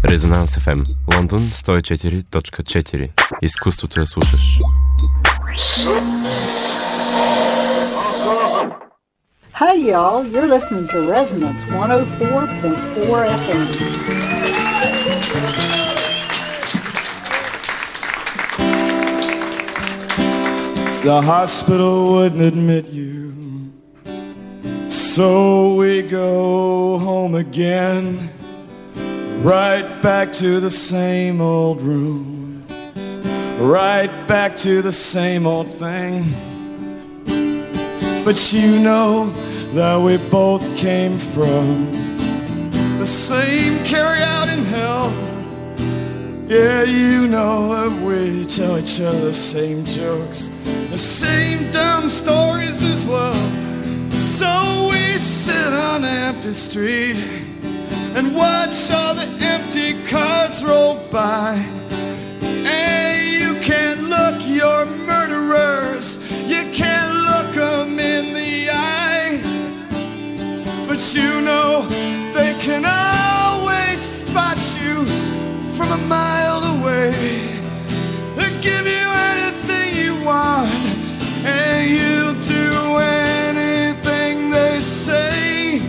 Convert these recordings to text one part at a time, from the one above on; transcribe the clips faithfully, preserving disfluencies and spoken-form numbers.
Резонанс еф ем, Лондон сто и четири точка четири. Изкуството да слушаш. Hi y'all, you're listening to Resonance one oh four point four F M. The hospital wouldn't admit you, so we go home again, right back to the same old room, right back to the same old thing. But you know that we both came from the same carry-out in hell. Yeah, you know that we tell each other the same jokes, the same dumb stories as well. So we sit on an empty street and watch all the empty cars roll by. And you can't look your murderers, you can't look them in the eye, but you know they can always spot you from a mile away. They'll give you anything you want, and you'll do anything they say.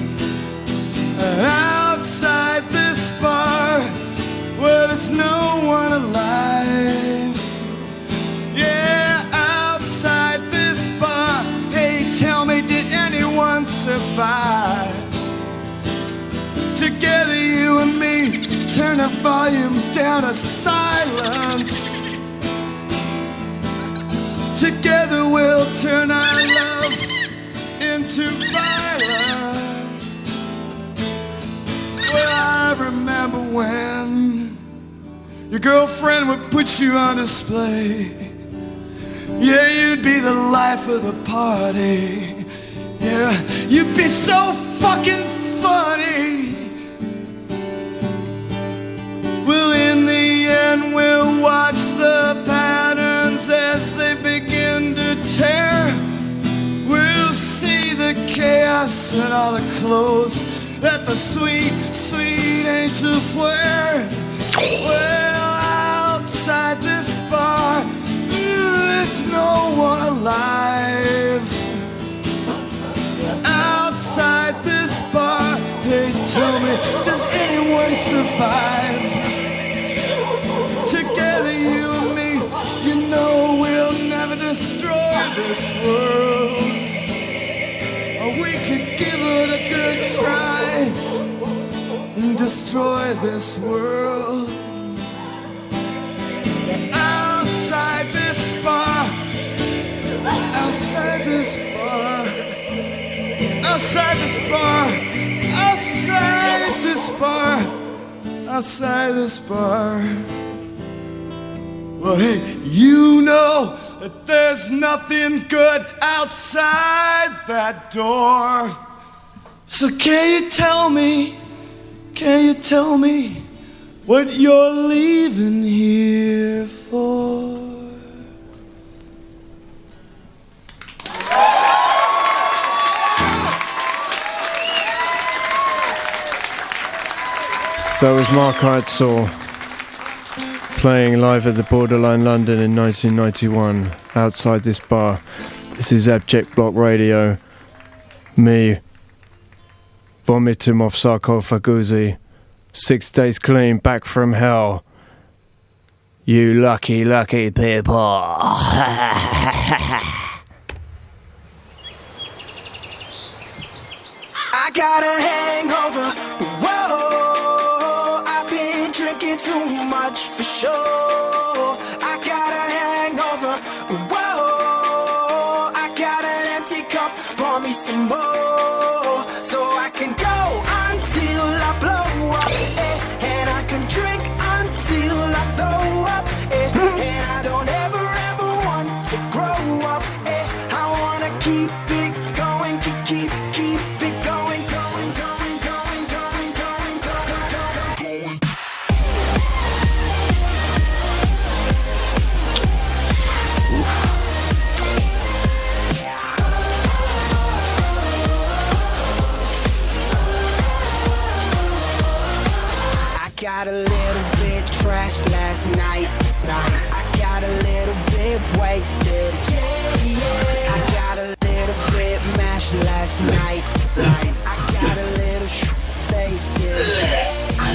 Outside this bar, where there's no one alive. Yeah, outside this bar, hey, tell me, did anyone survive? Together, you and me, turn the volume down to silence. Together we'll turn our love into violence. Well, I remember when your girlfriend would put you on display. Yeah, you'd be the life of the party. Yeah, you'd be so fucking funny. Well, in the end, we'll watch the patterns as they begin to tear. We'll see the chaos and all the clothes that the sweet, sweet angels wear. Well, outside this bar, there's no one alive. Outside this bar, hey, tell me, does anyone survive? Together, you and me, you know we'll never destroy this world. Or we could give it a good try and destroy this world. Outside this bar, outside this bar, outside this bar, outside this bar, outside this bar. Well, hey, you know that there's nothing good outside that door. So can you tell me, can you tell me what you're leaving here for? That was Mark Eitzel playing live at the Borderline London in nineteen ninety-one outside this bar. This is Abject Block Radio. Me, Vomitum of Sarcophaguzi. Six days clean, back from hell. You lucky, lucky people. I got a hangover. Whoa, I've been drinking too much for sure. I got a hangover. Whoa, I got an empty cup. Pour me some more, so I can go until I blow up, eh, and I can drink until I throw up, eh, and I don't ever ever want to grow up, eh. I wanna keep it going, keep keep keep it going, going, going, going, going, going, going, going, going. got a little wasted. I got a little bit mashed last night. I got a little sh- wasted.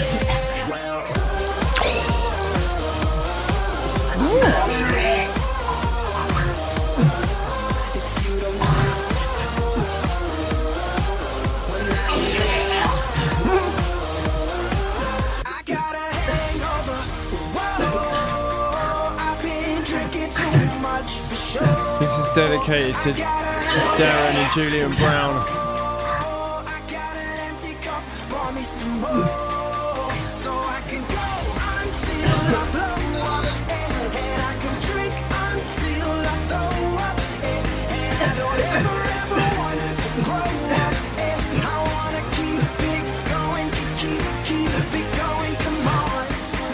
This is dedicated to Darren and Julian Brown. I got an empty cup, pour me some more, so I can go until I blow up, and, and I can drink until I throw up, and, and I don't ever ever want to grow up, and I wanna keep it going, keep, keep it going, come on.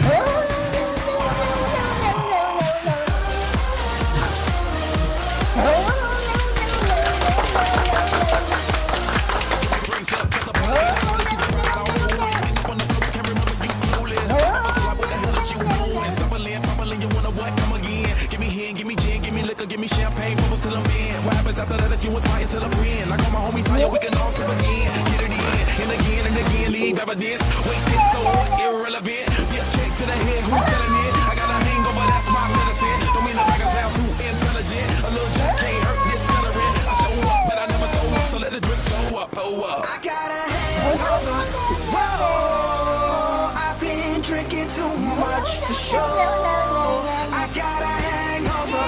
Give me champagne, bubbles till I'm in. What happens after that if you inspire till a friend? Like all my homies tired, we can all sip again. Get it in, and again and again, leave evidence. Wasted soul, irrelevant. Get kicked to the head, who's selling it? I got a hangover, that's my medicine. Don't mean that I can sound too intelligent. A little jack can't hurt this veteran. I show up, but I never go up, so let the drinks go up, oh up. I got a hangover, whoa. I've been drinking too much for sure. I got a hangover.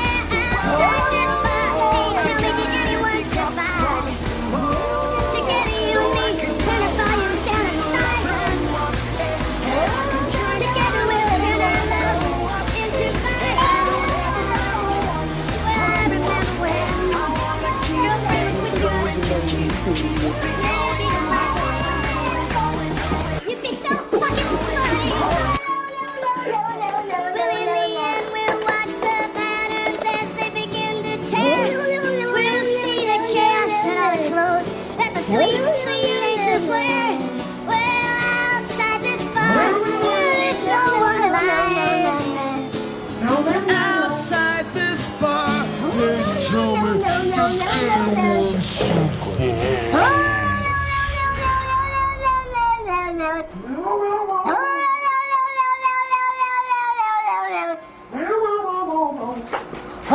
You'd be so fucking funny. Well, in the end, we'll watch the patterns as they begin to tear. We'll see the chaos and all the clothes that the sweet, sweet angels wear. Well, outside this bar, there's no one alive. Outside this bar, they tell me does anyone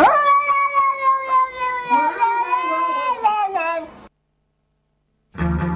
Oh,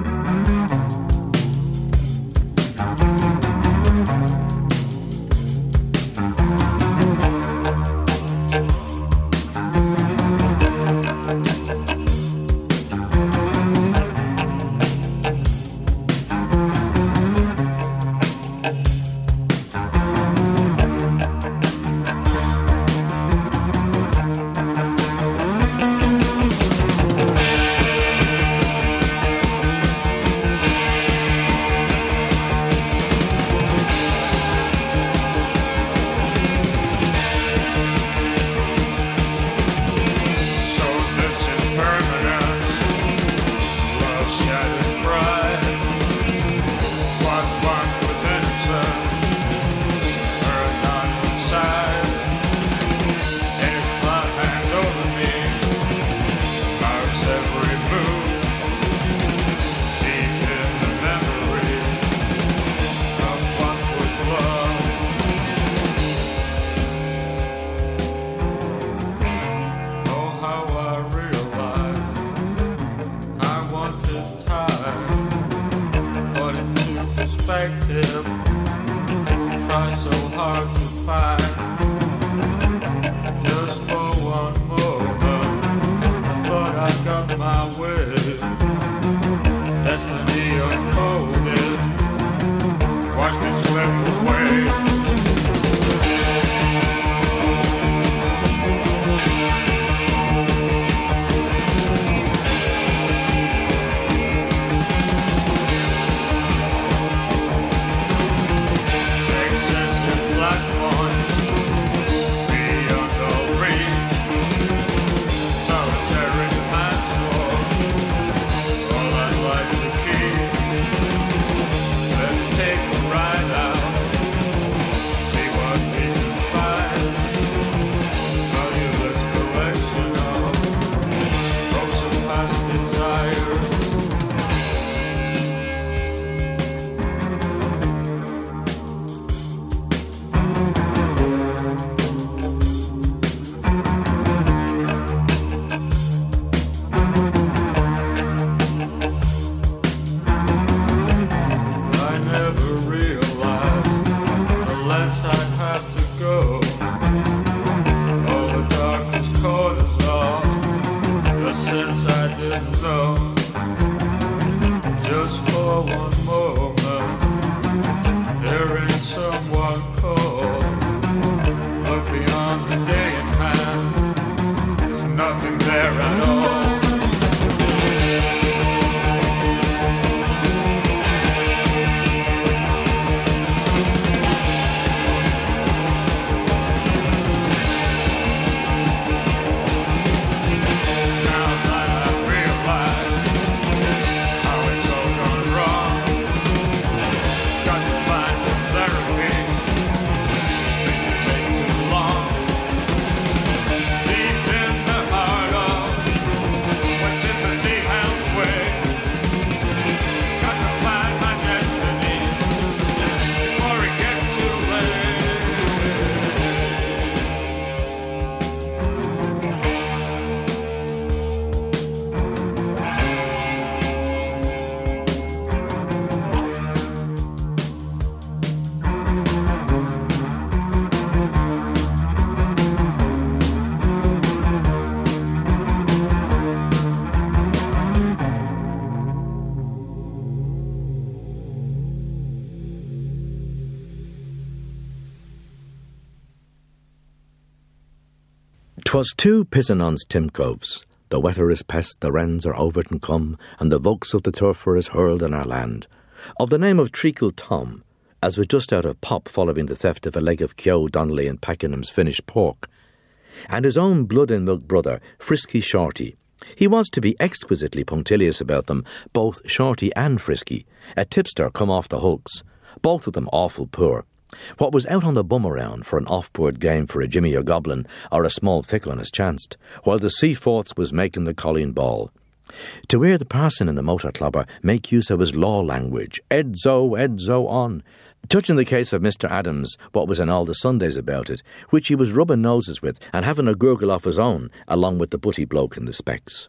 'Twas two Pisanons Timcoves. The wetter is pest, the wrens are overton come, and the vokes of the turfer is hurled on our land. Of the name of Treacle Tom, as was just out of pop following the theft of a leg of Keogh Donnelly and Pakenham's finished pork. And his own blood-and-milk brother, Frisky Shorty. He was to be exquisitely punctilious about them, both Shorty and Frisky, a tipster come off the hooks, both of them awful poor. What was out on the bum around for an off-board game for a Jimmy or Goblin, or a small fick on as chanced, while the Seaforths was making the Colleen ball. To hear the parson in the motor clobber make use of his law language, edzo, edzo on, touching the case of Mister Adams, what was in all the Sundays about it, which he was rubbing noses with and having a gurgle off his own, along with the butty bloke in the specs.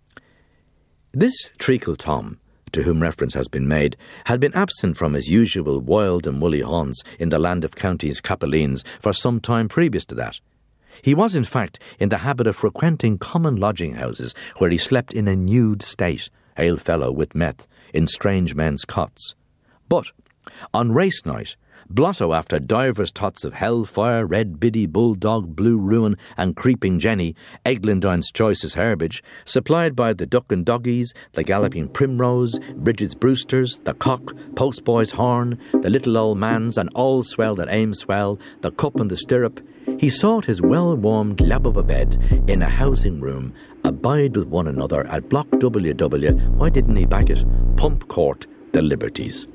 This Treacle Tom, to whom reference has been made, had been absent from his usual wild and woolly haunts in the land of counties Capelines for some time previous to that. He was, in fact, in the habit of frequenting common lodging-houses where he slept in a nude state, hail fellow with meth, in strange men's cots. But on race night, blotto after divers tots of hellfire, red biddy, bulldog, blue ruin, and creeping Jenny, Eglindine's choicest herbage, supplied by the duck and doggies, the galloping primrose, Bridget's Brewsters, the cock, postboy's horn, the little old man's, and all swell that aim swell, the cup and the stirrup, he sought his well-warmed lap of a bed in a housing room, abide with one another at Block W W, why didn't he back it, Pump Court, the Liberties.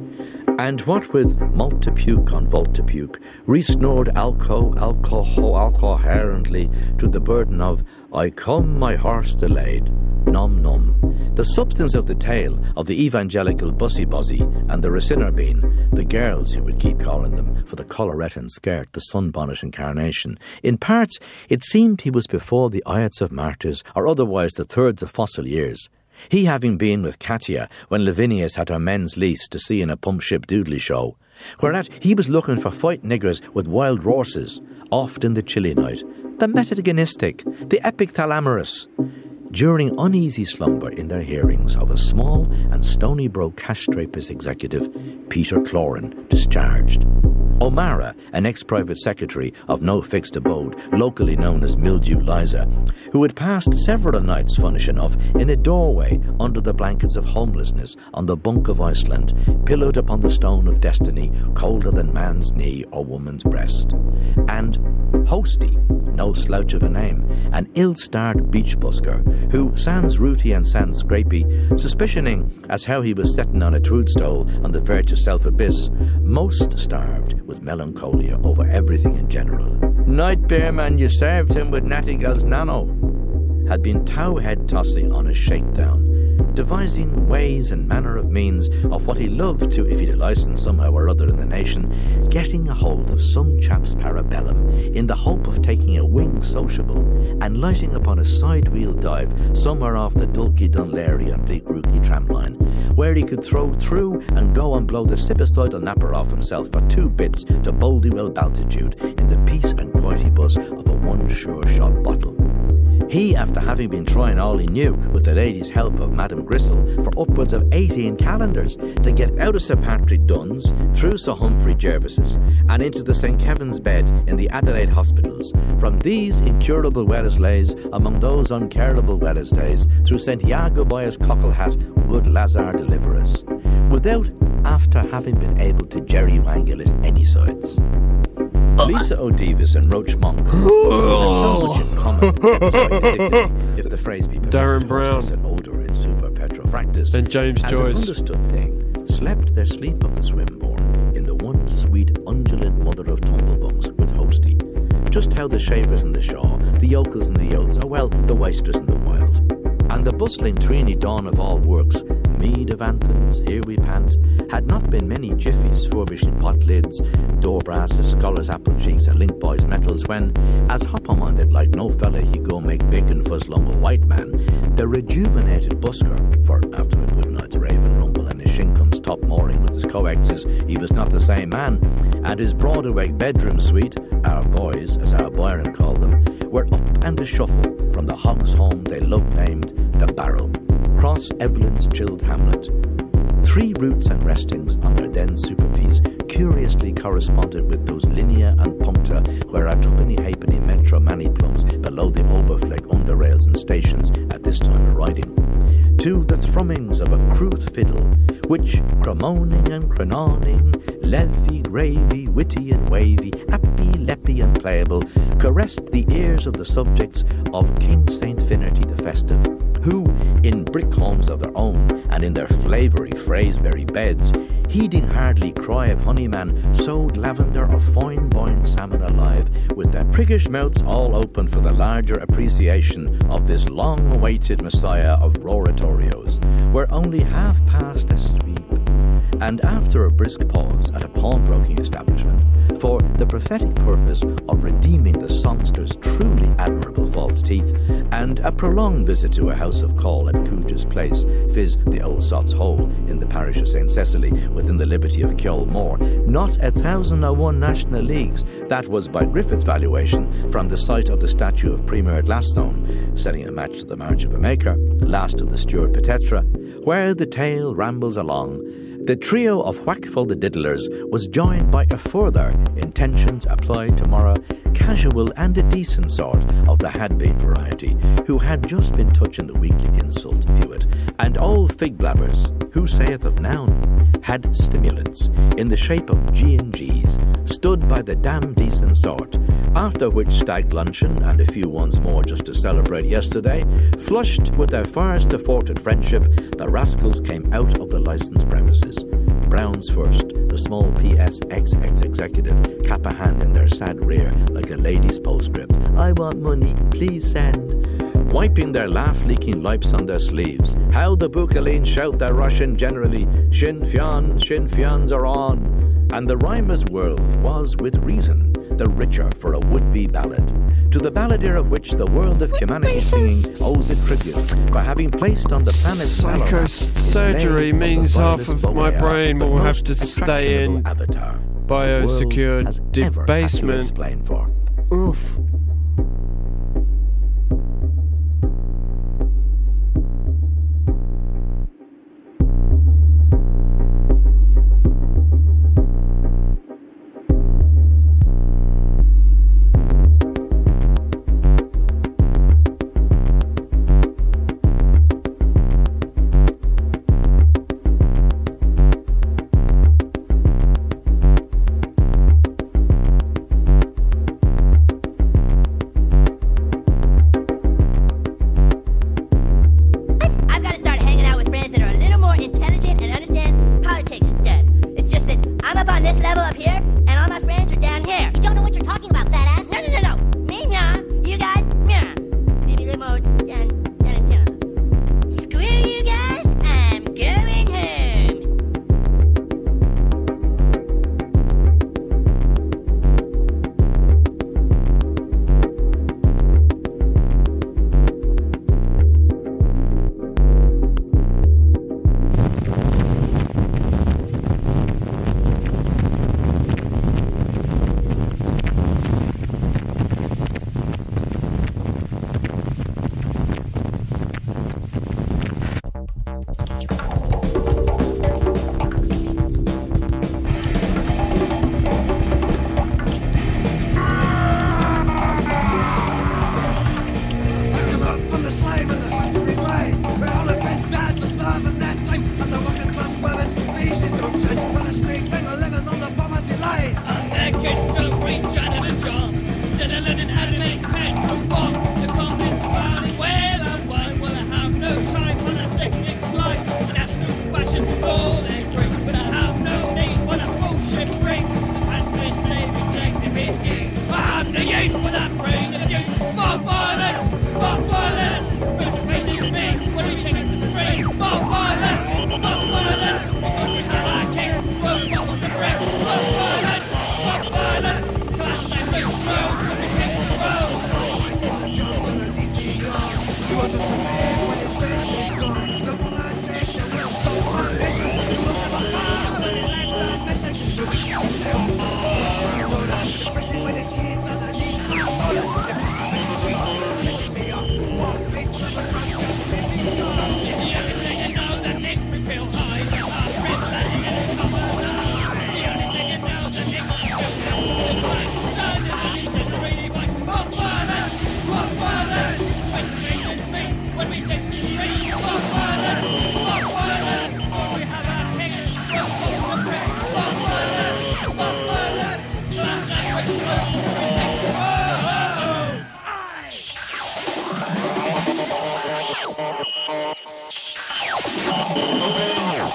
And what with multipuke on voltipuke, re-snored alco, alcohol, alcoherently to the burden of, I come my horse delayed, nom nom. The substance of the tale of the evangelical bussy buzzy and the Raciner bean, the girls who would keep calling them for the collarette skirt, the sunbonnet incarnation. In parts, it seemed he was before the Iats of Martyrs, or otherwise the thirds of fossil years. He having been with Katia when Lavinius had her men's lease to see in a pump ship doodly show, whereat he was looking for fight niggers with wild horses, oft in the chilly night, the metagonistic, the epic thalamorous, during uneasy slumber in their hearings of a small and stony-broke cash-draper's executive, Peter Cloran, discharged. O'Mara, an ex-private secretary of no fixed abode, locally known as Mildew Liza, who had passed several nights, funnish enough, in a doorway under the blankets of homelessness on the bunk of Iceland, pillowed upon the stone of destiny, colder than man's knee or woman's breast. And Hosty, no slouch of a name, an ill-starred beach busker, who, sans rooty and sans scrapey, suspicioning as how he was setting on a toadstool on the verge of self-abyss, most starved with melancholia over everything in general. Night beer man, you served him with Nattygal's nano, had been tow-head tossing on his shakedown, devising ways and manner of means of what he loved to, if he'd a licence somehow or other in the nation, getting a hold of some chap's parabellum in the hope of taking a wing sociable and lighting upon a side-wheel dive somewhere off the Dulky Dunleary and Bleak Rookie tramline, where he could throw through and go and blow the sipicidal napper off himself for two bits to Boldywell Baltitude in the peace and quiety buzz of a one-sure-shot bottle. He, after having been trying all he knew, with the lady's help of Madame Gristle, for upwards of eighteen calendars, to get out of Sir Patrick Dunn's, through Sir Humphrey Jervis's, and into the Saint Kevin's bed in the Adelaide hospitals, from these incurable Welleslays, among those uncarable Wellesdays, through Santiago by his cockle hat, good Lazar deliver us, without after having been able to jerry-wangle it any sides. Lisa O'Devis and Roach Monk had so much in common, if the phrase be Darren Brown an odour in super petrofractus, and James as Joyce, an understood thing, slept their sleep of the swimborn in the one sweet undulant mother of tumblebungs with Hosty. Just how the shavers and the shaw, the yokels and the yotes, are well, the waisters and the wild. And the bustling Trini dawn of all works, mead of anthems, here we pant, had not been many jiffies furbishing pot lids, door brasses, scholars' apple cheeks, and link boys' metals when, as hop-minded like no fella he go make big and fuzz long a white man, the rejuvenated busker, for after a good night's raven rumble and his shinkum's top mooring with his coexes, he was not the same man, and his broad-awake bedroom suite, our boys, as our Byron called them, were up and a shuffle from the hog's home they love-named the Barrel, cross Evelyn's chilled hamlet. Three routes and restings on their then superficies curiously corresponded with those linea and puncta where our twopenny halfpenny metro many plums below the Oberfleck underrails and stations at this time of writing, to the thrummings of a cruth fiddle, which, cromoning and crononing, levy, gravy, witty and wavy, happy, leppy and playable, caressed the ears of the subjects of King Saint Finnerty the Festive, who, in brick homes of their own, and in their flavoury Fraseberry beds, heeding hardly cry of honeyman, sowed lavender of fine boined salmon alive, with their priggish mouths all open for the larger appreciation of this long-awaited messiah of roratorios, were only half past a sweep, and after a brisk pause at a pawnbroking establishment, for the prophetic purpose of redeeming the songster's truly admirable false teeth, and a prolonged visit to a house of call at Cooge's Place, viz. The Old Sot's Hole in the parish of Saint Cecily, within the liberty of Kjol Moor, not a thousand and one national leagues, that was by Griffith's valuation, from the site of the statue of Premier Glasstone, setting a match to the March of a Maker, last of the Stuart Petetra, where the tale rambles along. The trio of Whackful the Diddlers was joined by a further intentions applied tomorrow, casual and a decent sort of the had-been variety, who had just been touching the weekly insult, view it, and old fig blabbers, who saith of noun, had stimulants in the shape of G and G's, stood by the damn decent sort, after which stag luncheon and a few ones more just to celebrate yesterday, flushed with their first afforded friendship, the rascals came out of the licensed premises. Browns first, the small P S X X executive, cap a hand in their sad rear like a lady's postscript. I want money, please send. Wiping their laugh-leaking lipes on their sleeves. How the Bukalines shout their Russian generally, Shin Fian, Shin Fians are on. And the rhymer's world was, with reason, the richer for a would-be ballad, to the balladeer of which the world of humanity singing owes a tribute for having placed on the planet's psychosurgery means half of my brain will have to stay in avatar. Biosecure debasement. Oof.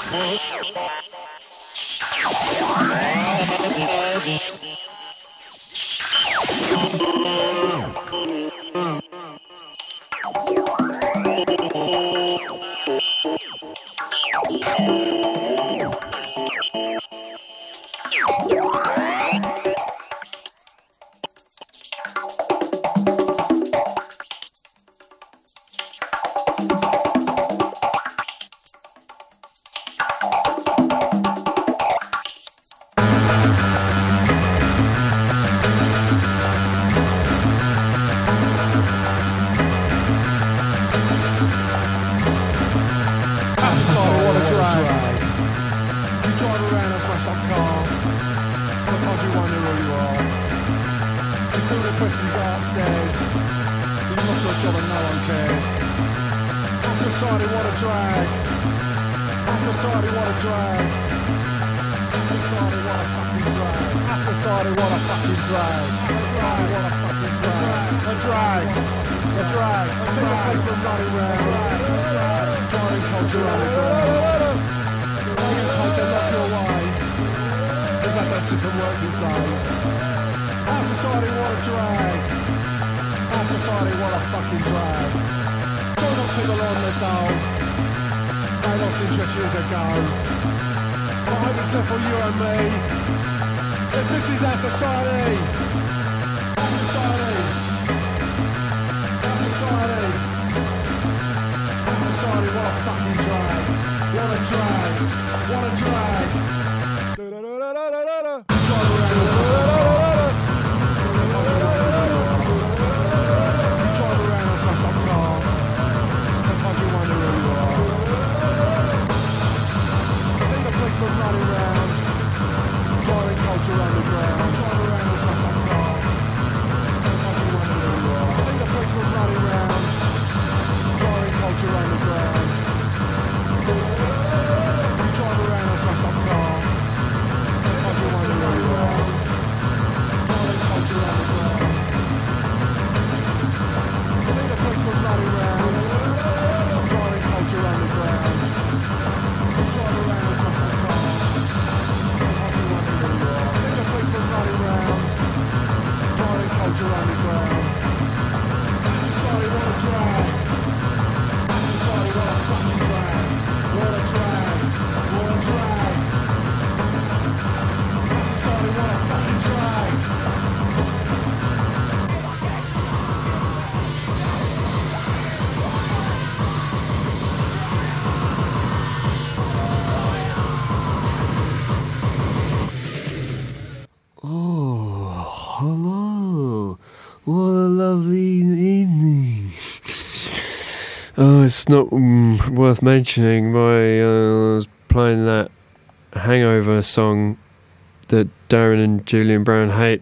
It's not um, worth mentioning. My uh, I was playing that Hangover song that Darren and Julian Brown hate.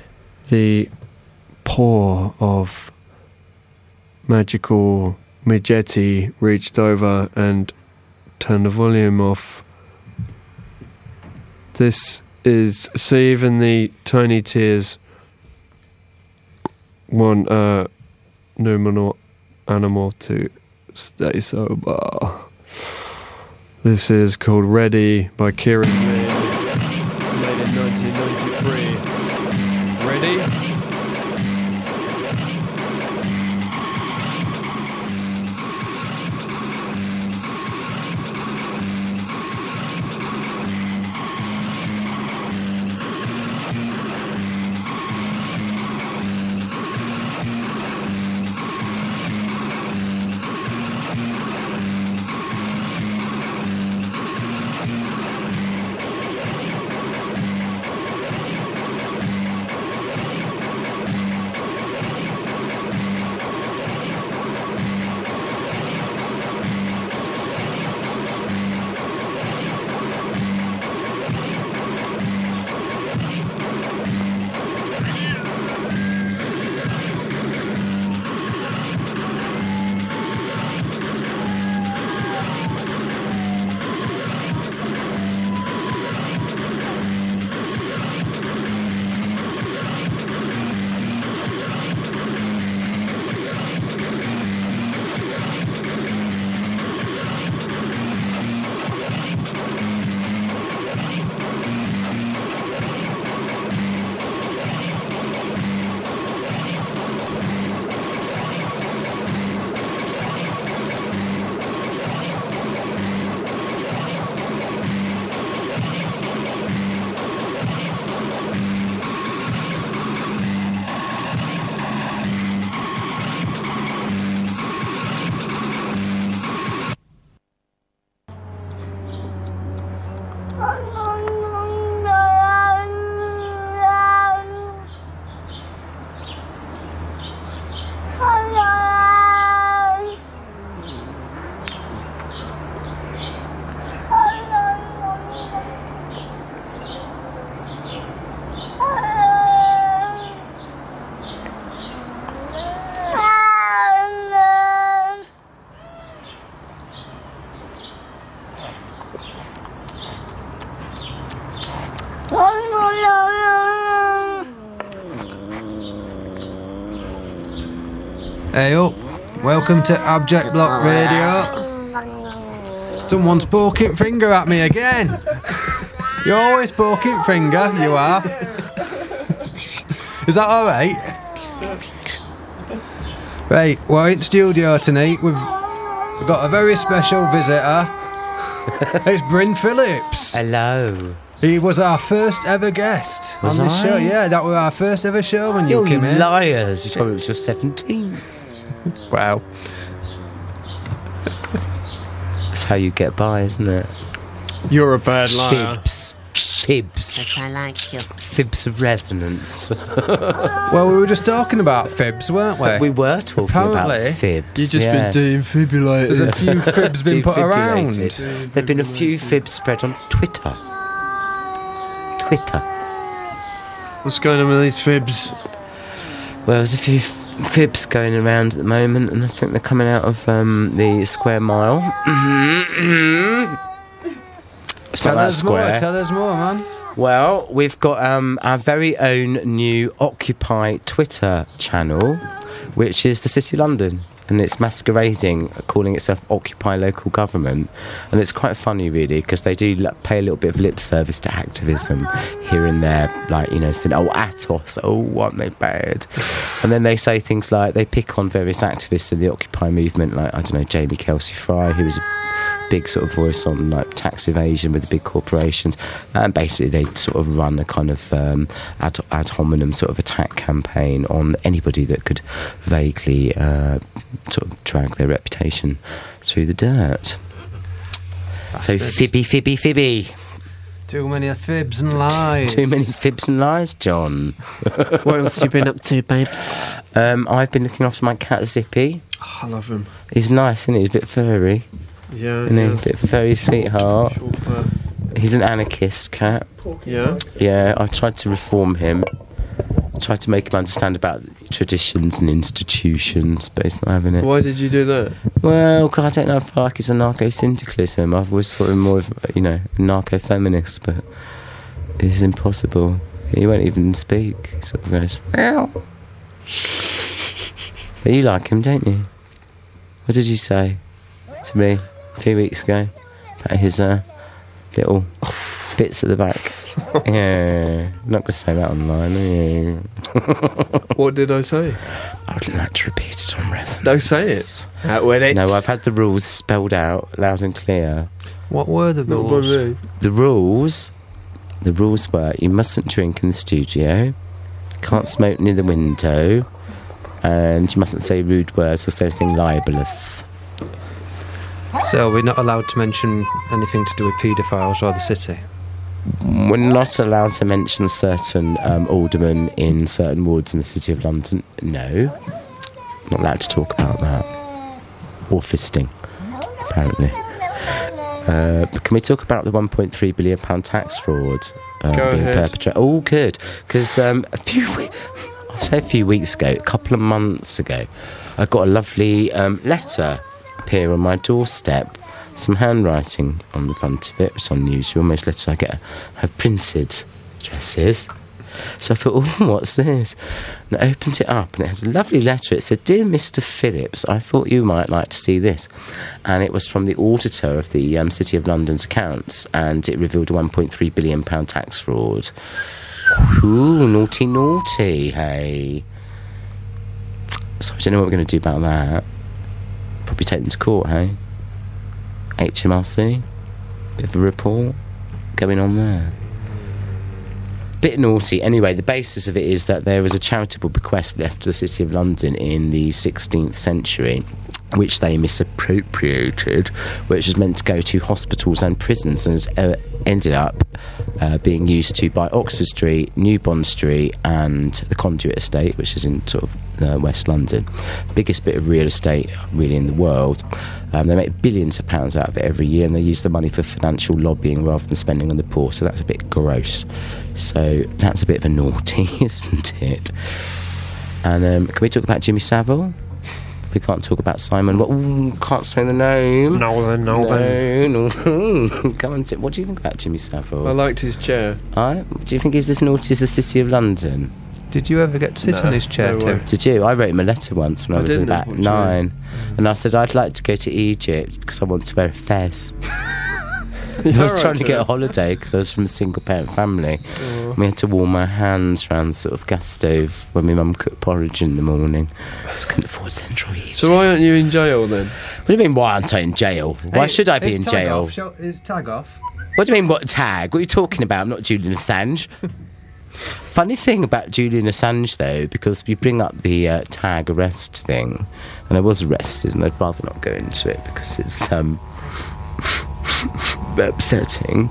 The paw of magical Midgetti reached over and turned the volume off. This is, see, even the Tiny Tears want uh, Numenor Animal to stay sober. This is called Ready by Kieran Lee, made in nineteen ninety-three. Ready? Hey up, welcome to Abject Block Radio. Someone's poking finger at me again. You're always poking finger, you are. Is that alright? Right, we're in studio tonight. We've, we've got a very special visitor. It's Bryn Phillips. Hello. He was our first ever guest Was on this I? show. Yeah, that was our first ever show when you You came in. liars. You told me it was just seventeen. Wow. That's how you get by, isn't it? You're a bad liar. Fibs. Fibs. I like you. Fibs of resonance. Well, we were just talking about fibs, weren't we? We were talking Apparently, about fibs. You've just yes. been defibrillated. There's a few fibs been put around. Defibrillated. There've been a few fibs spread on Twitter. Twitter. What's going on with these fibs? Well, there's a few f- fibs going around at the moment, and I think they're coming out of um, the square mile. It's Tell not that us more, square. tell us more, man. Well, we've got um, our very own new Occupy Twitter channel, which is the City of London, and it's masquerading, calling itself Occupy Local Government, and it's quite funny, really, because they do like, pay a little bit of lip service to activism here and there, like, you know, saying, oh, Atos, oh, aren't they bad? And then they say things like, they pick on various activists in the Occupy movement, like, I don't know, Jamie Kelsey-Fry, who was a big sort of voice on like tax evasion with the big corporations, and basically they sort of run a kind of um, ad, ad hominem sort of attack campaign on anybody that could vaguely uh, sort of drag their reputation through the dirt. Bastards. So fibby, fibby, fibby. Too many fibs and lies. Too many fibs and lies, John. What else have you been up to, babes? Um, I've been looking after my cat Zippy. Oh, I love him. He's nice, isn't he? He's a bit furry. Yeah, Isn't he? yeah. A bit furry sweetheart. Short fur. He's an anarchist cat. Yeah. Yeah, I tried to reform him. Tried to make him understand about traditions and institutions, but he's not having it. Why did you do that? Well, 'cause I don't know if I like it's anarcho-syndicalism. I've always thought him more of, you know, narco-feminist, but it's impossible. He won't even speak. He sort of goes, meow. But you like him, don't you? What did you say to me a few weeks ago about his uh, little bits at the back? Yeah, I'm not going to say that online, are you? What did I say? I would like to repeat it on resonance. No, say it. Out with it. No, I've had the rules spelled out loud and clear. What were the Not by rules? me. The rules, the rules were you mustn't drink in the studio, can't smoke near the window, and you mustn't say rude words or say anything libelous. So we're not allowed to mention anything to do with paedophiles or the city? We're not allowed to mention certain um, aldermen in certain wards in the City of London. No. Not allowed to talk about that. Or fisting, apparently. Uh, but can we talk about the one point three billion pounds tax fraud um, Go being ahead. perpetrated? Oh, good. Because um, a few weeks... I'll say a few weeks ago, a couple of months ago, I got a lovely um, letter appear on my doorstep. Some handwriting on the front of it, which is unusual. Most letters I get have printed addresses. So I thought, oh, what's this? And I opened it up, and it had a lovely letter. It said, Dear Mister Phillips, I thought you might like to see this. And it was from the auditor of the um, City of London's accounts, and it revealed a one point three billion pounds tax fraud. Ooh, naughty, naughty, hey. So I don't know what we're going to do about that. Probably take them to court, hey? H M R C, bit of a report going on there. Bit naughty. Anyway, the basis of it is that there was a charitable bequest left to the City of London in the sixteenth century which they misappropriated, which was meant to go to hospitals and prisons, and has uh, ended up uh, being used to buy Oxford Street, New Bond Street, and the Conduit Estate, which is in sort of uh, West London. Biggest bit of real estate really in the world. Um, they make billions of pounds out of it every year, and they use the money for financial lobbying rather than spending on the poor, so that's a bit gross. So that's a bit of a naughty, isn't it? And um, can we talk about Jimmy Savile? We can't talk about Simon. What? Ooh, can't say the name. No, then, no, then. No, no. Come on, Tim. What do you think about Jimmy Savile? I liked his chair. Right? Do you think he's as naughty as the City of London? Did you ever get to sit No, on his chair, no Tim? way. Did you? I wrote him a letter once when I, I was didn't, about unfortunately. nine, and I said I'd like to go to Egypt because I want to wear a fez. I was Alright, trying to get a sir. holiday because I was from a single parent family. We had to warm our hands around the sort of gas stove when my mum cooked porridge in the morning. I just couldn't afford central heating. So why aren't you in jail then? What do you mean, why aren't I in jail? Why Hey, should I be is in tag jail? Off? Show, is tag off? What do you mean, what tag? What are you talking about? I'm not Julian Assange. Funny thing about Julian Assange, though, because we bring up the uh, tag arrest thing, and I was arrested, and I'd rather not go into it because it's um, upsetting.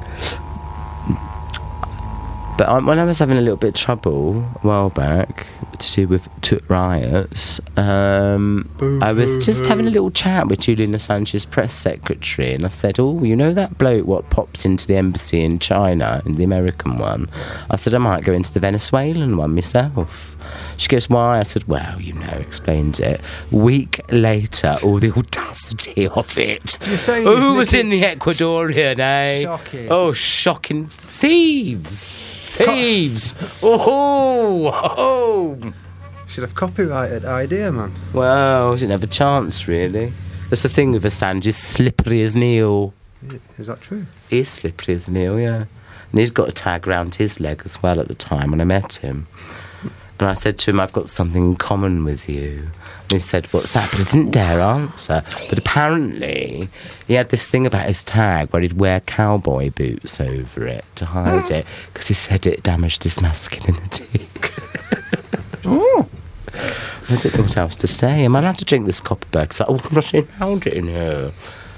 But I, when I was having a little bit of trouble a while back to do with Toot riots, um, I was just having a little chat with Julian Assange's press secretary, and I said, oh, you know that bloke what popped into the embassy in China, in the American one? I said, I might go into the Venezuelan one myself. She goes, why? I said, well, you know, explained it. Week later, all the audacity of it. You're saying Oh, he's who was nicking- in the Ecuadorian, eh? Shocking. Oh, shocking thieves. Thieves! Oh, oh! Should have copyrighted idea, man. Well, didn't have a chance, really. That's the thing with Assange, he's slippery as Neil. Is that true? He's slippery as Neil, yeah. And he's got a tag round his leg as well at the time when I met him. And I said to him, I've got something in common with you. And he said, what's that? But I didn't dare answer. But apparently, he had this thing about his tag where he'd wear cowboy boots over it to hide it, because he said it damaged his masculinity. Oh. I don't know what else to say. Am I allowed to drink this Copperberg? Because oh, I'm not allowed it in here.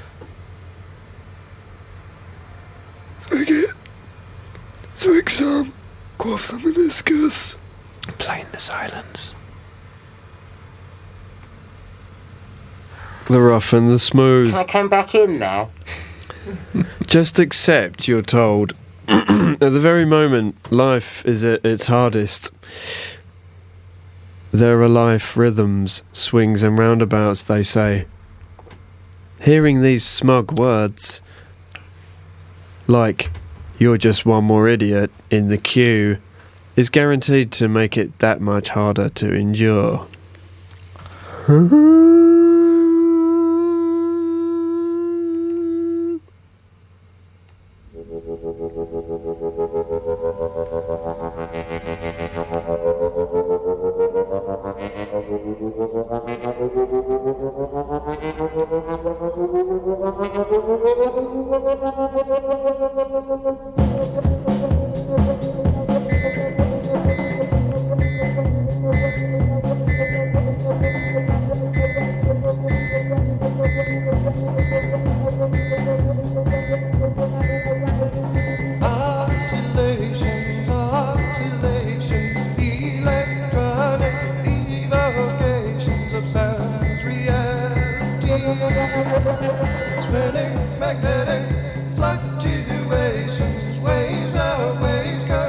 Take it. Take some. Quaff the meniscus. Play in the silence. The rough and the smooth. Can I come back in now? Just accept you're told at the very moment life is at its hardest. There are life rhythms, swings and roundabouts, they say. Hearing these smug words, like, you're just one more idiot in the queue, is guaranteed to make it that much harder to endure. Oscillations, oscillations, electronic evocations of sounds, reality. Spinning magnetic fluctuations, waves of waves.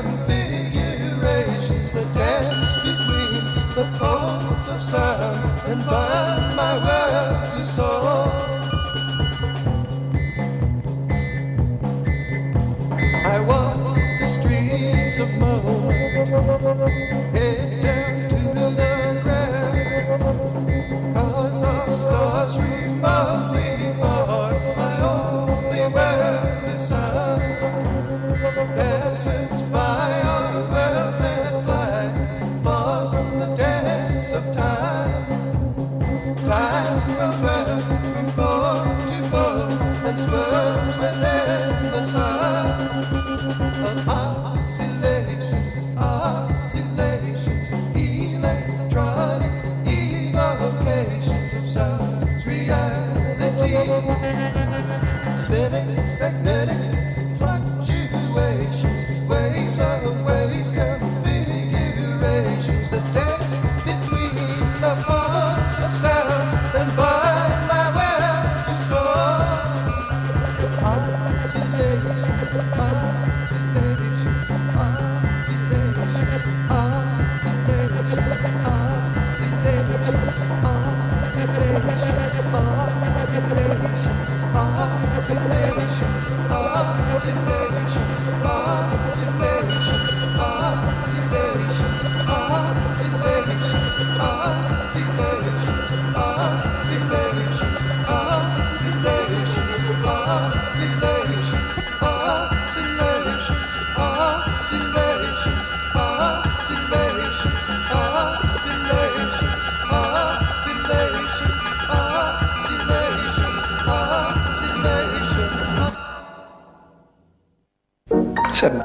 Seven.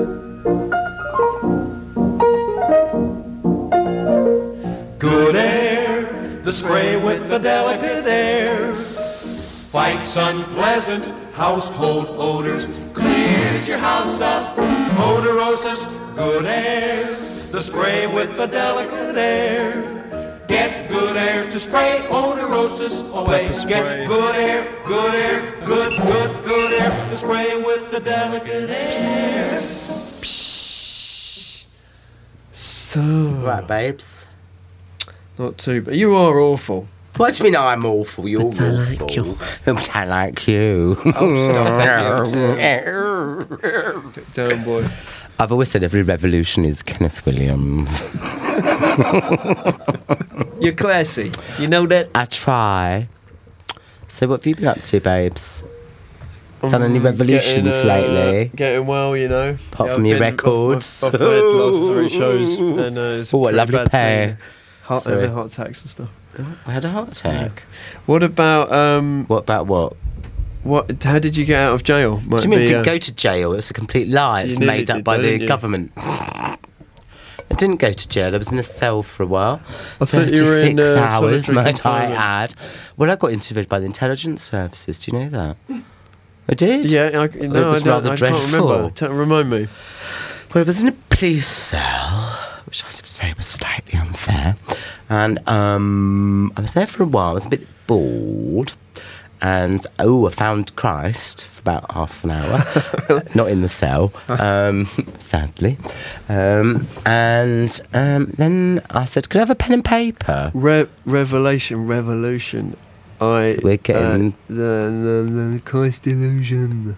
Good air, the spray with the delicate air, fights unpleasant household odors, clears your house of odorosis. Good air, the spray with the delicate air. Get good air to spray odorosis away. Get good air, good air, good, good, good air to spray with the delicate air. So. Right, babes. Not too bad. You are awful. What do you mean I'm awful? You're But I awful. like you. But I like you. Oh, stop. Get down, boy. I've always said every revolution is Kenneth Williams. You're classy. You know that? I try. So what have you been up to, babes? Done any Um, revolutions getting, uh, lately? Getting well, you know. Apart Yeah, from I've your been records. Off, off my head the last three shows. And, uh, it's Oh, what pretty lovely bad pair. scene. Heart, Sorry. having heart attacks and stuff. I had a heart attack. What about um? What about what? What? How did you get out of jail? What do you mean be, didn't uh, go to jail? It was a complete lie. It was You nearly made up did, by though, the didn't you? government. I didn't go to jail. I was in a cell for a while. I thought you were in, thirty-six uh, hours, solitary might I confinement. add. Well, I got interviewed by the intelligence services. Do you know that? I did. Yeah, I, no, it was I, don't, rather I dreadful. can't remember. T- remind me. Well, it was in a police cell, which I should say was slightly unfair. And um, I was there for a while. I was a bit bored. And, oh, I found Christ for about half an hour. Not in the cell, um, sadly. Um, and um, then I said, could I have a pen and paper? Re- revelation, revolution. I. We're getting... Uh, the, the, the Christ illusion.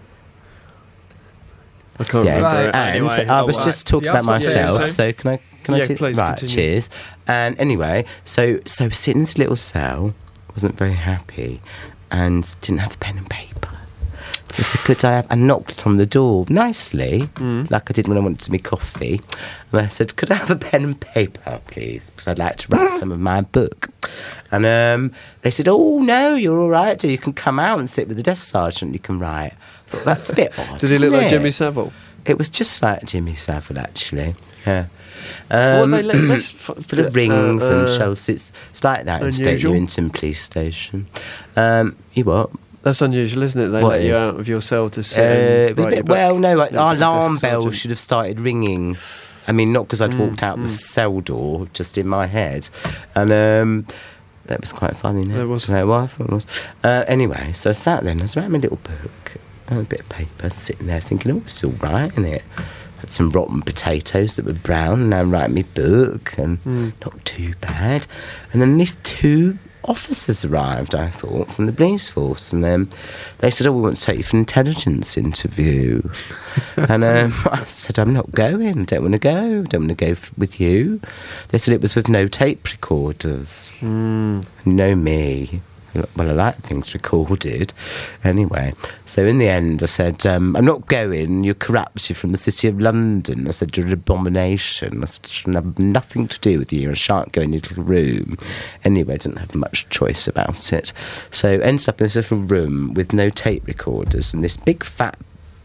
I can't Yeah, remember. it. and Anyway, I oh, was right. just talking Yeah, about that's what you're myself. saying. So can I? Can I? Yeah, do- please right. continue. Cheers. And anyway, so so sitting in this little cell, wasn't very happy, and didn't have a pen and paper. So I said, could I have? I knocked on the door nicely, Mm. like I did when I wanted me coffee, and I said, could I have a pen and paper, please? Because I'd like to write some of my book. And um, they said, oh no, you're all right. You can come out and sit with the desk sergeant. You can write. I thought that's a bit odd. Did he look isn't like it? Jimmy Savile? It was just like Jimmy Savile, actually. Yeah. Well, Um, they let- let's f- full of rings uh, and uh, shells. It's, it's like that in Stoke unusual? Newington Police Station. Um, you what? That's unusual, isn't it? They What let you is? out of your cell to sit. Uh, and it was a write bit, your book well, no, like, next our to the desk alarm bell sergeant. should have started ringing. I mean, not because I'd Mm, walked out the mm. cell door, just in my head. And um, that was quite funny, no? There was. No, well, I thought it was. Uh, anyway, so I sat there and I was writing my little book, and a bit of paper, sitting there thinking, oh, it's all right, isn't it? Had some rotten potatoes that were brown, and I'm writing my book, and Mm. not too bad. And then these two officers arrived, I thought, from the police force, and um, they said, oh, we want to take you for an intelligence interview. And um, I said, I'm not going, don't want to go, don't want to go f- with you. They said it was with no tape recorders. Mm. You know me. Well, I like things recorded. Anyway, so in the end, I said, um, I'm not going. You're corrupt. You're from the City of London. I said, you're an abomination. I said, I shouldn't have nothing to do with you. I shan't go in your little room. Anyway, I didn't have much choice about it. So ended up in this little room with no tape recorders and this big fat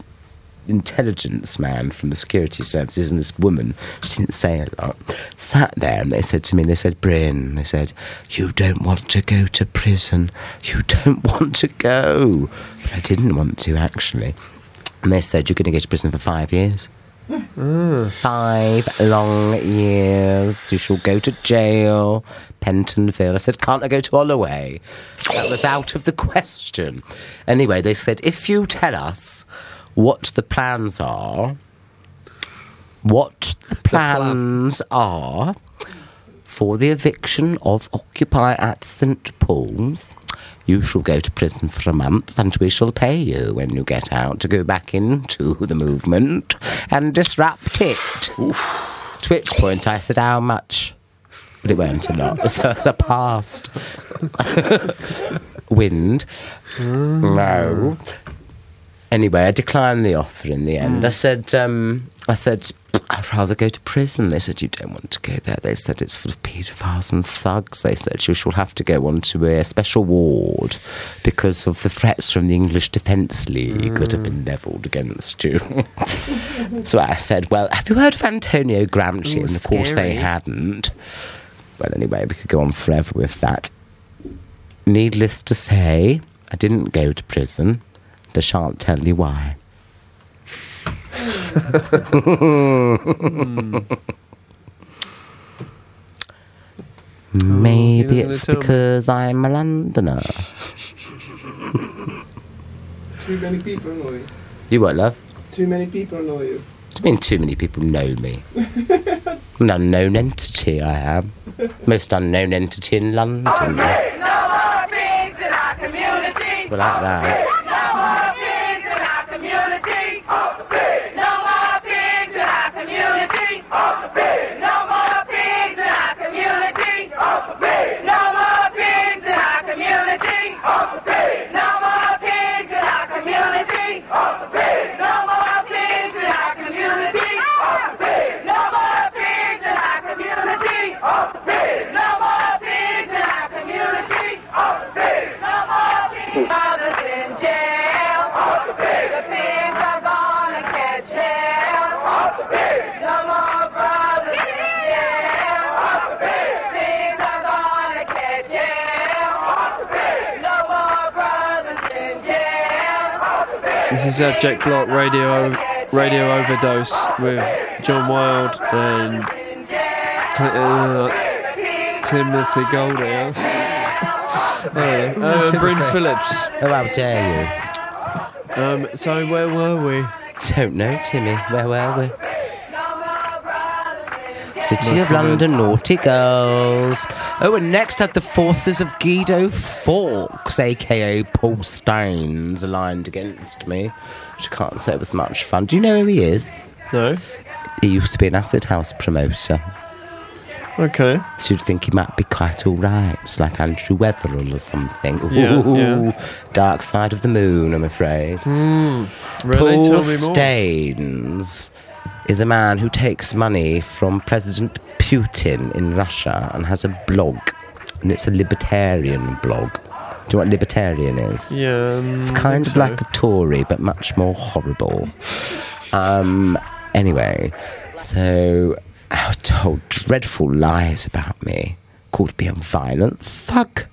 intelligence man from the security services and this woman, she didn't say a lot, sat there, and they said to me, they said, Bryn, they said, you don't want to go to prison, you don't want to go. But I didn't want to, actually. And they said, you're going to go to prison for five years. Mm. Five long years. You shall go to jail, Pentonville. I said, can't I go to Holloway? That was out of the question. Anyway, they said, if you tell us what the plans are, what the plans are for the eviction of Occupy at St Paul's. You shall go to prison for a month, and we shall pay you when you get out to go back into the movement and disrupt it. Oof. To which point I said, how much? But it weren't a lot. So it's a past wind. Mm. No. Anyway, I declined the offer in the end. Mm. I said, um, I said, I'd rather go to prison. They said, you don't want to go there. They said, it's full of paedophiles and thugs. They said, you shall have to go on to a special ward because of the threats from the English Defence League mm. that have been levelled against you. So I said, well, have you heard of Antonio Gramsci? Ooh, and of scary. Course they hadn't. Well, anyway, we could go on forever with that. Needless to say, I didn't go to prison. I shan't tell you why. mm. Maybe oh, it's because me? I'm a Londoner. Too many people know you. You what, love? Too many people know you. What do you mean too many people know me? I'm an unknown entity, I am. Most unknown entity in London. Okay, no more pigs in our community. Well, like that. This is Abject Block Radio Radio Overdose with John Wilde and t- uh, Timothy Goldhouse. oh, uh, Bryn Phillips. Oh, how dare you? Um, so where were we? Don't know, Timmy. Where were we? City of London, naughty girls. Oh, and next up the forces of Guido Fawkes, a k a. Paul Staines, aligned against me, which I can't say was much fun. Do you know who he is? No. He used to be an acid house promoter. Okay. So you'd think he might be quite all right. It's like Andrew Weatherall or something. Ooh, yeah, yeah. Dark side of the moon, I'm afraid. Mm, really? Paul Tell me more. Staines is a man who takes money from President Putin in Russia and has a blog, and it's a libertarian blog. Do you know what libertarian is? Yeah, um, it's kind of so. like a Tory, but much more horrible. Um. Anyway, so I was told dreadful lies about me, called me a violent thug.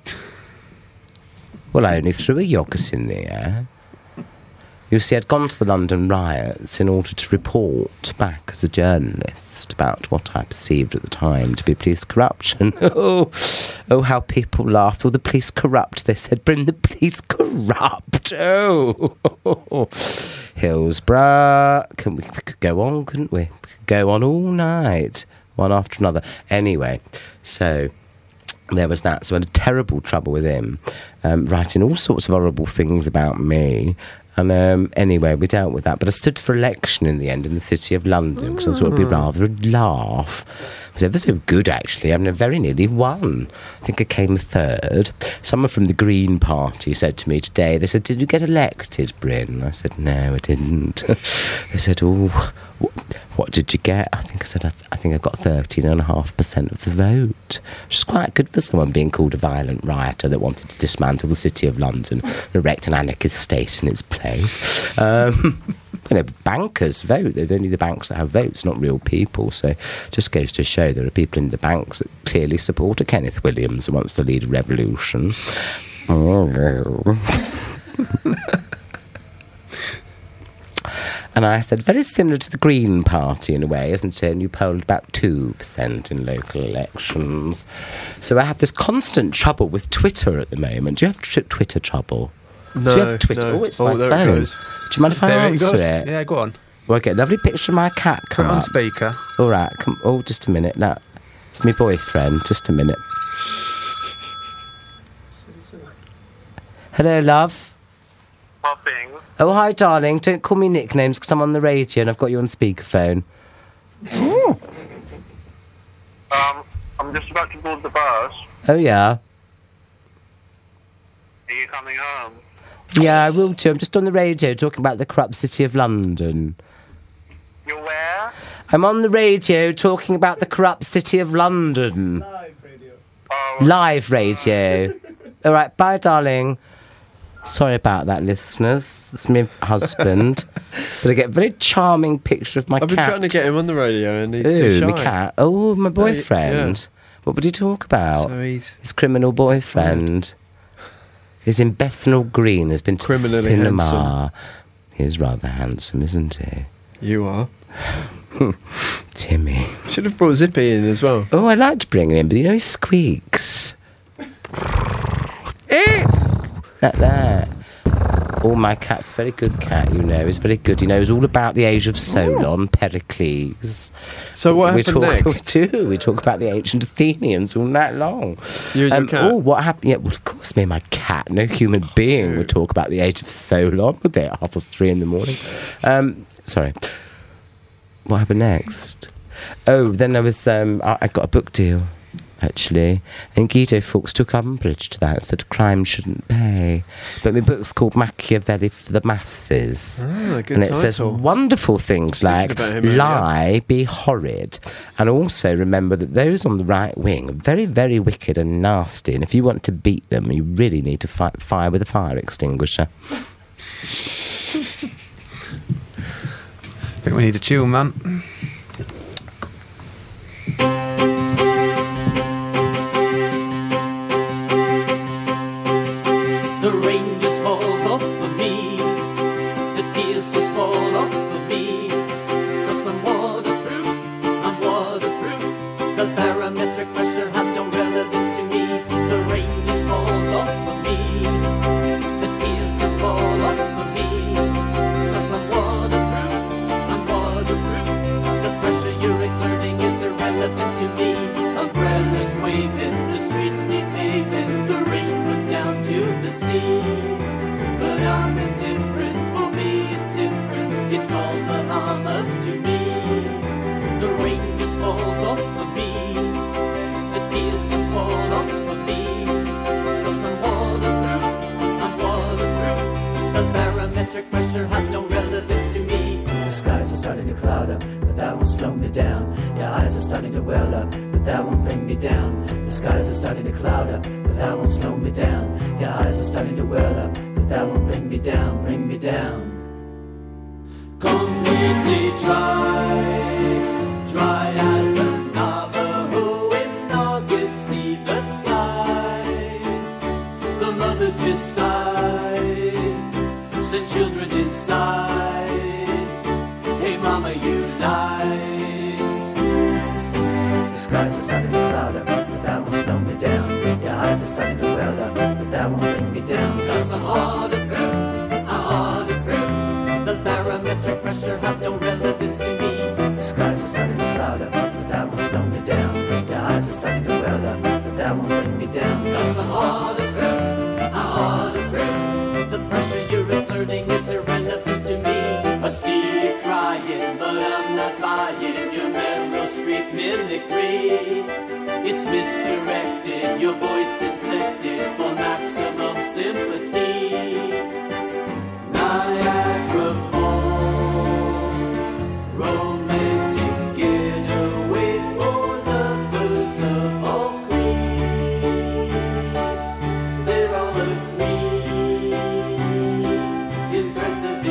Well, I only threw a yogurt in the air. You see, I'd gone to the London riots in order to report back as a journalist about what I perceived at the time to be police corruption. oh, oh, how people laughed. Oh, the police corrupt. They said, bring the police corrupt. Oh, Hillsborough. Can we, we could go on, couldn't we? We could go on all night, one after another. Anyway, so there was that. So I had terrible trouble with him, um, writing all sorts of horrible things about me. And um, anyway, we dealt with that. But I stood for election in the end in the City of London because I thought it would be rather a laugh. It was ever so good, actually. I mean, I very nearly won. I think I came third. Someone from the Green Party said to me today, they said, did you get elected, Bryn? I said, no, I didn't. They said, oh, what did you get? I think I said, I, th- I think I got thirteen point five percent of the vote, which is quite good for someone being called a violent rioter that wanted to dismantle the City of London and erect an anarchist state in its place. Um, you know, bankers vote. They're only the banks that have votes, not real people. So it just goes to show there are people in the banks that clearly support a Kenneth Williams who wants to lead a revolution. And I said, very similar to the Green Party in a way, isn't it? And you polled about two percent in local elections. So I have this constant trouble with Twitter at the moment. Do you have t- Twitter trouble? No, Do you have Twitter? no. Oh, it's Oh, my there it phone. goes. Do you mind if I There it answer goes. it? Yeah, go on. Well, I get a lovely picture of my cat Put come it on up. speaker. All right, come. Oh, just a minute. Now, it's my boyfriend. Just a minute. Hello, love. Popping. Oh, hi, darling. Don't call me nicknames because I'm on the radio and I've got you on speakerphone. Um, I'm just about to board the bus. Oh, yeah. Are you coming home? Yeah, I will too. I'm just on the radio talking about the corrupt city of London. You're where? I'm on the radio talking about the corrupt city of London. Live radio. Oh. Live radio. All right, bye, darling. Sorry about that, listeners. It's my husband. But I get a very charming picture of my I've cat. been trying to get him on the radio and he's Ooh, too shy. my cat. Oh, my boyfriend. Yeah. What would he talk about? So he's His criminal boyfriend. He's in Bethnal Green. Has been to Criminally the cinema. handsome. He's rather handsome, isn't he? You are. Timmy. Should have brought Zippy in as well. Oh, I like to bring him in, but you know he squeaks. Like that. Oh, my cat's a very good cat, you know. He's very good. He knows all about the age of Solon, Pericles. So what we happened talk, next? We do. We talk about the ancient Athenians all night long. You and your cat? Oh, what happened? Yeah, well, of course, me and my cat. No human being would talk about the age of Solon, would they, at half past three in the morning? Um, sorry. What happened next? Oh, then I was, um, I, I got a book deal, actually. And Guido Fawkes took umbrage to that and said crime shouldn't pay. But my book's called Machiavelli for the Masses. Ah, good and it title. says wonderful things like about him earlier. lie, be horrid. And also remember that those on the right wing are very, very wicked and nasty. And if you want to beat them, you really need to fight fire with a fire extinguisher. I think we need a tune, man. The rain just falls off of me. The tears just fall off of me. Cause I'm waterproof, I'm waterproof. The barometric pressure has no relevance to me. The rain just falls off of me. The tears just fall off of me. Cause I'm waterproof, I'm waterproof. The pressure you're exerting is irrelevant to me. Umbrellas waving, the streets need paving. The rain runs down to the sea. But I'm indifferent, for me it's different. It's all Bahamas to me. The rain just falls off of me. The tears just fall off of me. Cause I'm waterproof, I'm waterproof. The barometric pressure has no relevance to me. The skies are starting to cloud up, but that won't slow me down. Your eyes are starting to well up, but that won't bring me down. The skies are starting to cloud up, but that won't slow me down. Your eyes are starting to well up, but that won't bring me down, bring me down. Completely dry, dry as a Navajo in August. See the sky, the mothers just sigh, send children inside. Hey mama, you lie. The skies are starting to cloud up, but that won't slow me down. Your eyes are starting to well up, but that won't bring me down. Cause I'm waterproof, I'm waterproof. The barometric pressure has no relevance to me. The skies are starting to cloud up, but that won't slow me down. Your eyes are starting to well up, but that won't bring me down. Cause I'm waterproof, I'm waterproof. The pressure you're exerting is irrelevant to me. I see you crying, but I'm not buying your Meryl Streep mimicry. It's misdirected, your voice inflected for maximum sympathy. Niagara Falls, romantic getaway for lovers of all creeds. They're all agree, impressive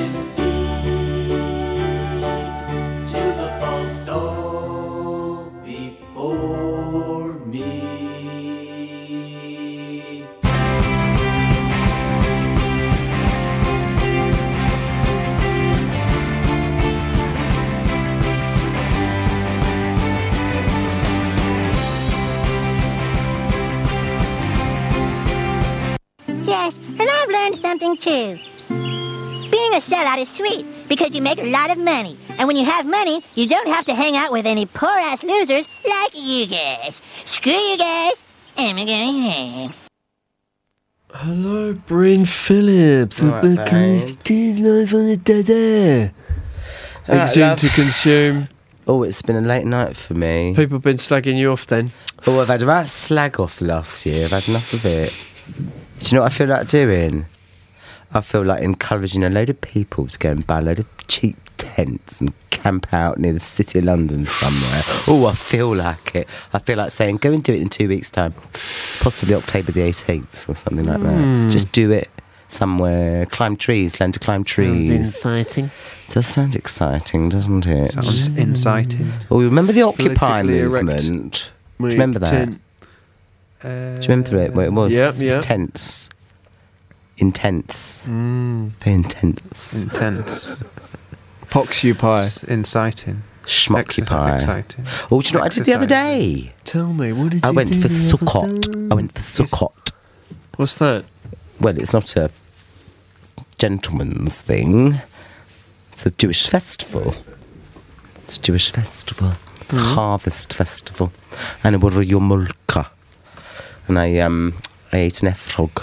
indeed. Till the falls stall before me. thing, too. Being a sellout is sweet because you make a lot of money. And when you have money, you don't have to hang out with any poor-ass losers like you guys. Screw you guys. I'm going home. Hello, Bryn Phillips. All right, Live on the dead air. Alright, Exhume love. to consume. Oh, it's been a late night for me. People have been slagging you off then. Oh, I've had a right slag off last year. I've had enough of it. Do you know what I feel like doing? I feel like encouraging a load of people to go and buy a load of cheap tents and camp out near the city of London somewhere. Oh, I feel like it. I feel like saying, go and do it in two weeks' time. Possibly October the eighteenth or something like Mm. that. Just do it somewhere. Climb trees, learn to climb trees. Sounds exciting. It does sound exciting, doesn't it? Sounds inciting. Oh, remember the Occupy Politically erect. movement? Do you remember that? tent. Do you remember it? What it was? Yep, It yep. was tense. Intense. Mm. Very intense. Intense. Poxupy. It's inciting. Schmoccupy. Exciting. Oh, do you know what I did the other day? Tell me, what did I you went do for the other Sukkot. I went for Sukkot. What's that? Well, it's not a gentleman's thing. It's a Jewish festival. It's a Jewish festival. It's a Mhm. harvest festival. And it was a yomulka. And I um I ate an F-frog.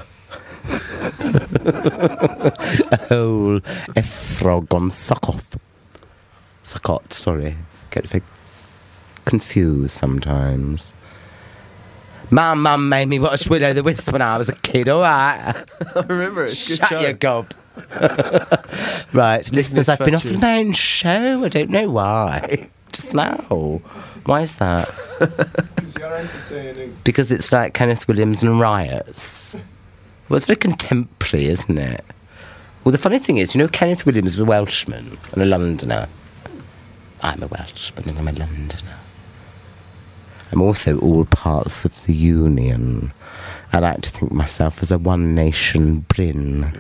A whole F-frog on Sukkot. Sukkot, sorry. Get very confused sometimes. My mum made me watch Widow the Wisp when I was a kid, alright? I remember it. It's a good Shut show. your gob. Right, listeners, I've been off Fetches. my own show. I don't know why. Just now. Why is that? Because you're entertaining. Because it's like Kenneth Williams and Riots. Well, it's very contemporary, isn't it? Well, the funny thing is, you know, Kenneth Williams is a Welshman and a Londoner. I'm a Welshman and I'm a Londoner. I'm also all parts of the Union. I like to think myself as a one nation Bryn.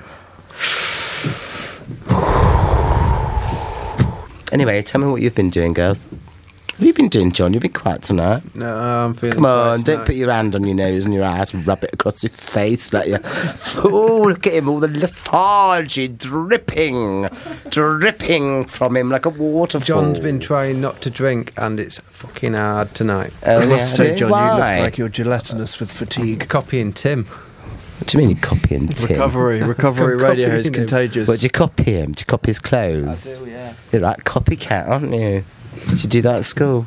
Anyway, tell me what you've been doing, girls. What have you been doing, John? You've been quiet tonight. No, I'm feeling Come on, quiet don't tonight. put your hand on your nose and your eyes and rub it across your face like you. Oh, look at him, all the lethargy dripping, dripping from him like a waterfall. John's been trying not to drink, and it's fucking hard tonight. Oh, I yeah, must say, really? John, you look Why? like you're gelatinous with fatigue. Copying Tim. What do you mean you copying Tim? Recovery, recovery Copying radio is him. contagious. What, do you copy him? Do you copy his clothes? I do, yeah. You're like copycat, aren't you? Did you do that at school?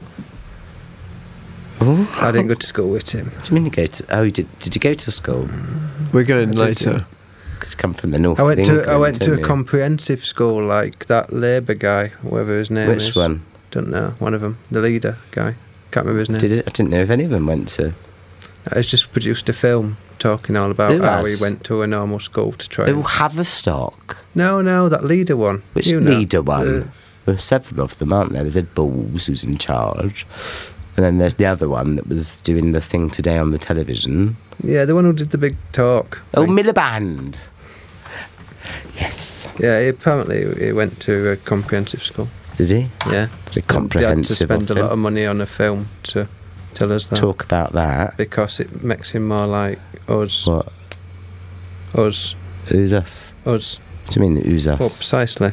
Oh, I didn't go to school with him. what do you mean you go to... Oh, you did, did you go to school? We're going I did, later. Because you come from the north I went of to England, I went to don't a you? comprehensive school like that Labour guy, whatever his name is. Which one? Don't know. One of them, the leader guy. Can't remember his name. Did it? I didn't know if any of them went to... I just produced a film talking all about Who how has? he went to a normal school to train. Oh, Haverstock. No, no, that leader one. Which You know. leader one? Uh, There are several of them, aren't there? There's Ed Balls, who's in charge. And then there's the other one that was doing the thing today on the television. yeah, the one who did the big talk. Oh, thing. Miliband. Yes. Yeah, he apparently he went to a comprehensive school. Did he? Yeah. Very They had to comprehensive. spend a of lot him. of money on a film to tell us that. Talk about that. Because it makes him more like us. What? Us. Who's us? Us. What do you mean, who's us? Well, precisely.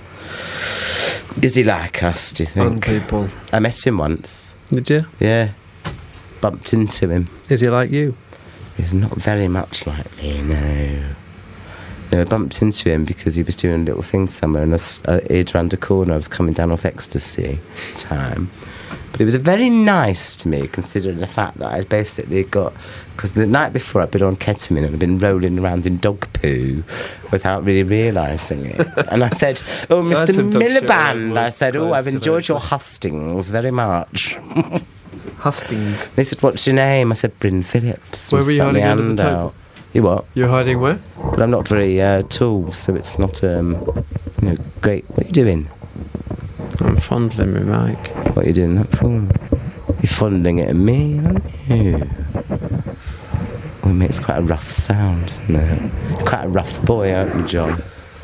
Is he like us, do you Fun think? people. I met him once. Did you? Yeah. Bumped into him. Is he like you? He's not very much like me, no. No, I bumped into him because he was doing a little thing somewhere and I s- uh, he'd round a corner. I was coming down off ecstasy time. But he was very nice to me, considering the fact that I'd basically got... Because the night before I'd been on ketamine and I'd been rolling around in dog poo without really realising it. And I said, oh, I had Mister some dog shit Miliband. all I said, oh, clothes I've today. enjoyed your hustings very much. Hustings. They said, what's your name? I said, Bryn Phillips. Where And were you stuck my hiding under the hand table? out. You what? You're hiding where? But I'm not very uh, tall, so it's not, um, you know, great. What are you doing? I'm fondling my mic. What are you doing that for? You're fondling it at me, aren't you? Well, it makes quite a rough sound, doesn't it? You're quite a rough boy, aren't you, John?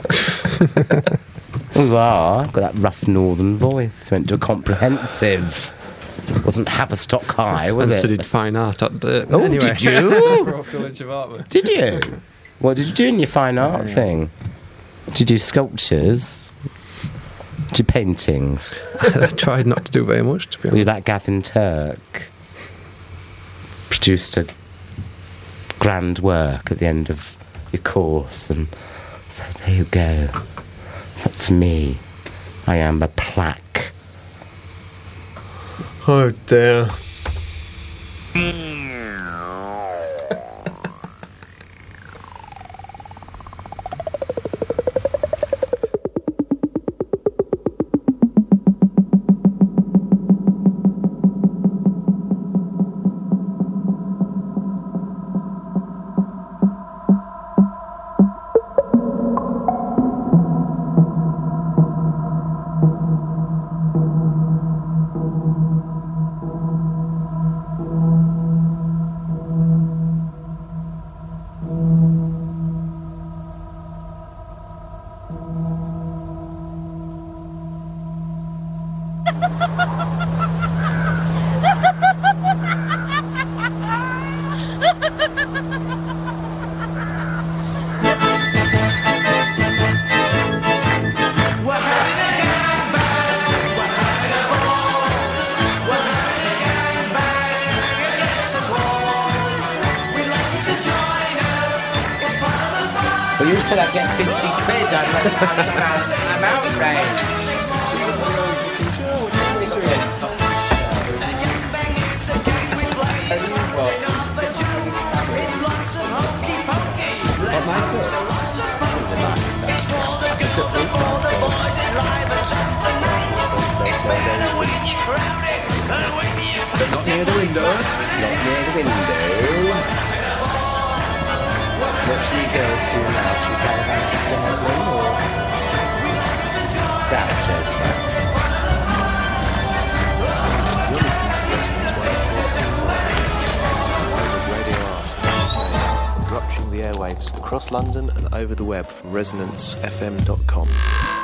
You are. Got that rough northern voice. Went to a comprehensive. Wasn't Haverstock High, was I it? studied fine art at the... Oh, anyway. did you? Royal College of Art. Did you? What did you do in your fine art thing? Did you do sculptures? Did you do paintings? I tried not to do very much, to be honest. Were you like Gavin Turk? Produced a grand work at the end of your course, and so there you go. That's me. I am a plaque. Oh dear. Well, you said I'd get fifty quid. I'm, I'm, I'm outraged. Not near the windows. Not near the windows. What should we go to now? Should we go back to Dublin or Groucho's? You're listening to Resonance Radio Art, rupturing the airwaves across London and over the web from resonance f m dot com.